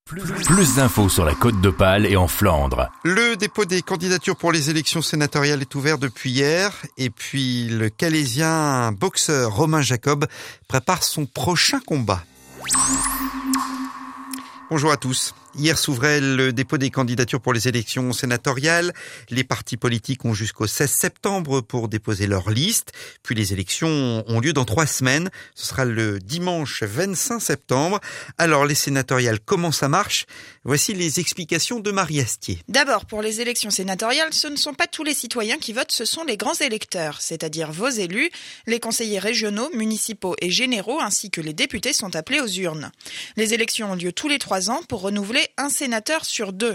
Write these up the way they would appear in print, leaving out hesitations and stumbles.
Plus d'infos sur la Côte d'Opale et en Flandre. Le dépôt des candidatures pour les élections sénatoriales est ouvert depuis hier. Et puis le Calaisien boxeur Romain Jacob prépare son prochain combat. Bonjour à tous. Hier s'ouvrait le dépôt des candidatures pour les élections sénatoriales. Les partis politiques ont jusqu'au 16 septembre pour déposer leur liste. Puis les élections ont lieu dans 3 semaines. Ce sera le dimanche 25 septembre. Alors les sénatoriales, comment ça marche ? Voici les explications de Marie Astier. D'abord, pour les élections sénatoriales, ce ne sont pas tous les citoyens qui votent, ce sont les grands électeurs, c'est-à-dire vos élus. Les conseillers régionaux, municipaux et généraux, ainsi que les députés sont appelés aux urnes. Les élections ont lieu tous les 3 ans pour renouveler un sénateur sur 2.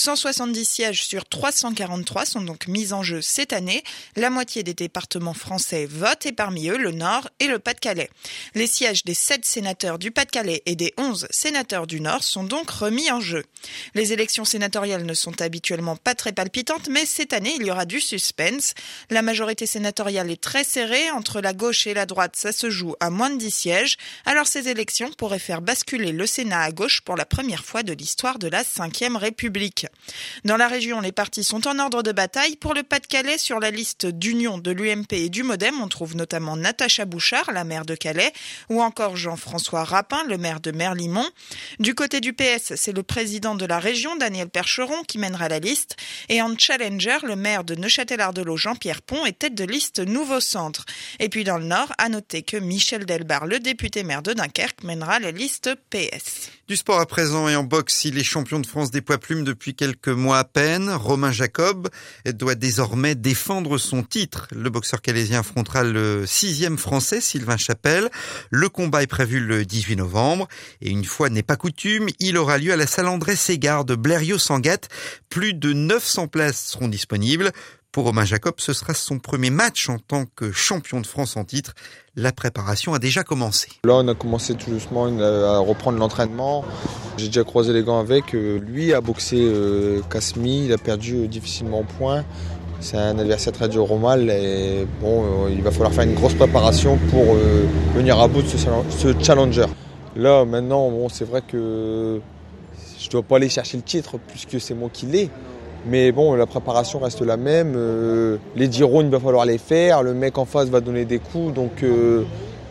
170 sièges sur 343 sont donc mis en jeu cette année. La moitié des départements français votent et parmi eux le Nord et le Pas-de-Calais. Les sièges des 7 sénateurs du Pas-de-Calais et des 11 sénateurs du Nord sont donc remis en jeu. Les élections sénatoriales ne sont habituellement pas très palpitantes, mais cette année il y aura du suspense. La majorité sénatoriale est très serrée. Entre la gauche et la droite, ça se joue à moins de 10 sièges. Alors ces élections pourraient faire basculer le Sénat à gauche pour la première fois de l'histoire de la Ve République. Dans la région, les partis sont en ordre de bataille. Pour le Pas-de-Calais, sur la liste d'Union, de l'UMP et du Modem, on trouve notamment Natacha Bouchard, la maire de Calais, ou encore Jean-François Rapin, le maire de Merlimont. Du côté du PS, c'est le président de la région, Daniel Percheron, qui mènera la liste. Et en challenger, le maire de Neuchâtel-Ardelot, Jean-Pierre Pont, est tête de liste Nouveau Centre. Et puis dans le Nord, à noter que Michel Delbar, le député maire de Dunkerque, mènera la liste PS. Du sport à présent et en boxe, il est champion de France des poids plumes depuis quelques mois à peine. Romain Jacob doit désormais défendre son titre. Le boxeur calaisien affrontera le 6e français, Sylvain Chapelle. Le combat est prévu le 18 novembre. Et une fois n'est pas coutume, il aura lieu à la salle André Ségard de Blériot-Sangatte. Plus de 900 places seront disponibles. Pour Romain Jacob, ce sera son premier match en tant que champion de France en titre. La préparation a déjà commencé. Là, on a commencé tout doucement à reprendre l'entraînement. J'ai déjà croisé les gants avec. Lui a boxé Kasmi, il a perdu difficilement au point. C'est un adversaire très dur au mal. Et bon, il va falloir faire une grosse préparation pour venir à bout de ce challenger. Là, maintenant, bon, c'est vrai que je ne dois pas aller chercher le titre puisque c'est moi qui l'ai. Mais bon, la préparation reste la même. Les 10 rounds, il va falloir les faire. Le mec en face va donner des coups. Donc, il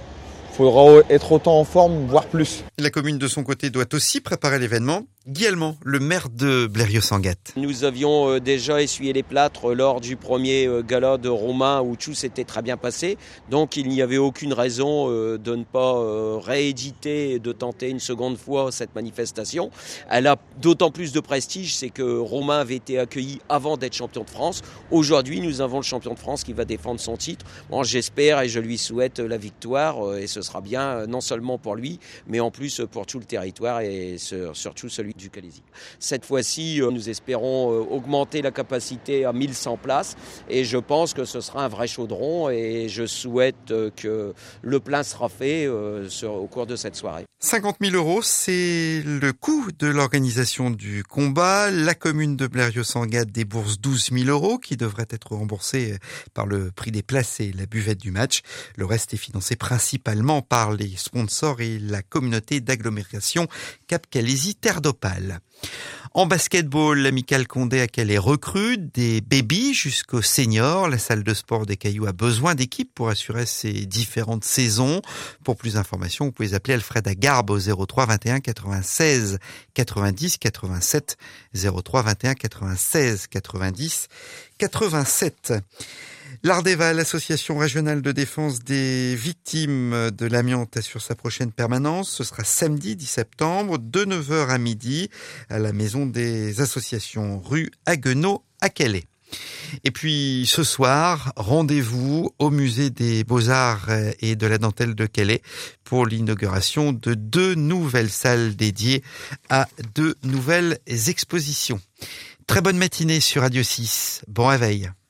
faudra être autant en forme, voire plus. La commune, de son côté, doit aussi préparer l'événement. Guy Allemand, le maire de Blériot-Sangatte. Nous avions déjà essuyé les plâtres lors du premier gala de Romain où tout s'était très bien passé. Donc il n'y avait aucune raison de ne pas rééditer et de tenter une seconde fois cette manifestation. Elle a d'autant plus de prestige, c'est que Romain avait été accueilli avant d'être champion de France. Aujourd'hui, nous avons le champion de France qui va défendre son titre. Bon, j'espère et je lui souhaite la victoire et ce sera bien non seulement pour lui, mais en plus pour tout le territoire et surtout celui du Calaisis. Cette fois-ci, nous espérons augmenter la capacité à 1100 places et je pense que ce sera un vrai chaudron et je souhaite que le plein sera fait au cours de cette soirée. 50 000 €, c'est le coût de l'organisation du combat. La commune de Blériot-Sangatte débourse 12 000 € qui devraient être remboursés par le prix des places et la buvette du match. Le reste est financé principalement par les sponsors et la communauté d'agglomération Cap-Calaisis Terre d'Opale. En basketball, l'Amicale Condé à Calais recrute des babies jusqu'aux seniors. La salle de sport des Cailloux a besoin d'équipes pour assurer ses différentes saisons. Pour plus d'informations, vous pouvez appeler Alfred Agarbe au 03 21 96 90 87 03 21 96 90 87. L'Ardeva, l'association régionale de défense des victimes de l'amiante, assure sa prochaine permanence. Ce sera samedi 10 septembre, de 9h à midi, à la maison des associations rue Haguenau à Calais. Et puis ce soir, rendez-vous au musée des Beaux-Arts et de la Dentelle de Calais pour l'inauguration de 2 nouvelles salles dédiées à 2 nouvelles expositions. Très bonne matinée sur Radio 6. Bon réveil.